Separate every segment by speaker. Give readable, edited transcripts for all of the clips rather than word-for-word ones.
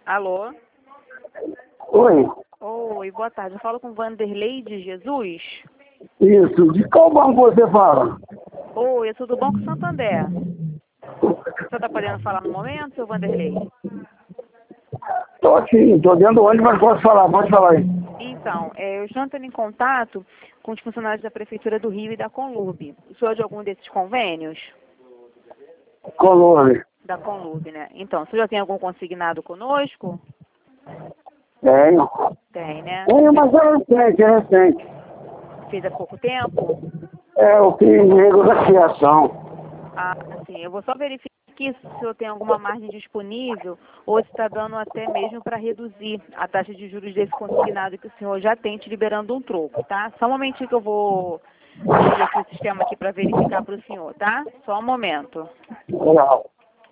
Speaker 1: Alô?
Speaker 2: Oi,
Speaker 1: Oi, boa tarde. Eu falo com Vanderlei de Jesus.
Speaker 2: isso. De qual banco você fala?
Speaker 1: Oi, eu sou do Banco Santander. Você está podendo falar no momento, seu Vanderlei?
Speaker 2: Tô aqui, tô dentro do ônibus, mas posso falar, pode falar aí.
Speaker 1: Então, eu estou entrando em contato com os funcionários da Prefeitura do Rio e da Conlurb. O senhor é de algum desses convênios?
Speaker 2: Colônia.
Speaker 1: Da Conlurb, né? Então, o senhor já tem algum consignado conosco?
Speaker 2: Tenho.
Speaker 1: Tem, né?
Speaker 2: Tenho, mas é recente.
Speaker 1: Fez há pouco tempo?
Speaker 2: Eu fiz negociação.
Speaker 1: Ah, sim. Eu vou só verificar aqui se o senhor tem alguma margem disponível ou se está dando até mesmo para reduzir a taxa de juros desse consignado que o senhor já tem, te liberando um troco, tá? Só um momentinho que eu vou abrir aqui o sistema aqui para verificar para o senhor, tá? Só um momento.
Speaker 2: Legal.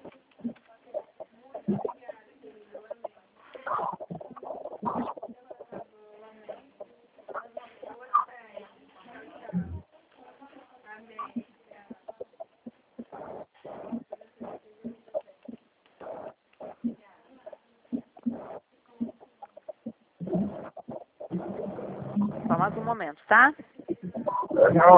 Speaker 1: Só mais um momento, tá?
Speaker 2: Legal.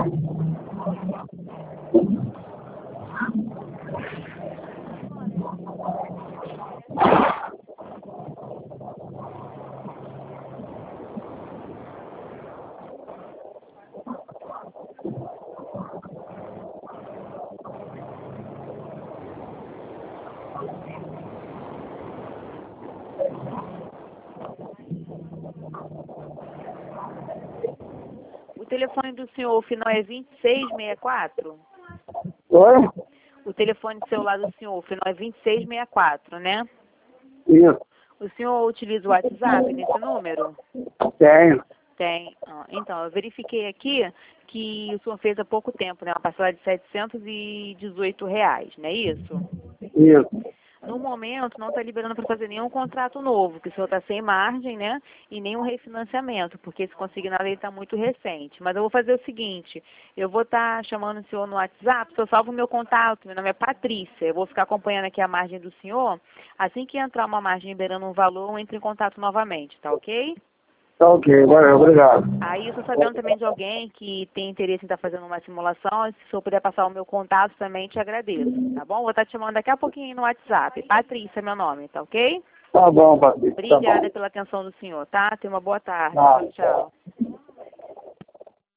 Speaker 1: O telefone do senhor, o final é 2664?
Speaker 2: Oi?
Speaker 1: O telefone celular do senhor, o final é 2664, né?
Speaker 2: Isso.
Speaker 1: O senhor utiliza o WhatsApp nesse número?
Speaker 2: Tenho.
Speaker 1: Tem. Então, eu verifiquei aqui que o senhor fez há pouco tempo, né? Uma parcela de R$ 718, não é isso?
Speaker 2: Isso.
Speaker 1: No momento, não está liberando para fazer nenhum contrato novo, que o senhor está sem margem, né? E nenhum refinanciamento, porque esse consignado está muito recente. Mas eu vou fazer o seguinte, eu vou estar chamando o senhor no WhatsApp, o senhor salva o meu contato, meu nome é Patrícia. Eu vou ficar acompanhando aqui a margem do senhor. Assim que entrar uma margem liberando um valor, eu entro em contato novamente, tá ok?
Speaker 2: Tá ok, valeu, obrigado.
Speaker 1: Aí eu estou sabendo também de alguém que tem interesse em estar fazendo uma simulação. Se o senhor puder passar o meu contato também, te agradeço, tá bom? Vou estar te chamando daqui a pouquinho no WhatsApp. Patrícia é meu nome, tá ok?
Speaker 2: Tá bom, Patrícia, tá bom.
Speaker 1: Obrigada pela atenção do senhor, tá? Tenha uma boa tarde.
Speaker 2: Tá.
Speaker 1: Tchau, tchau.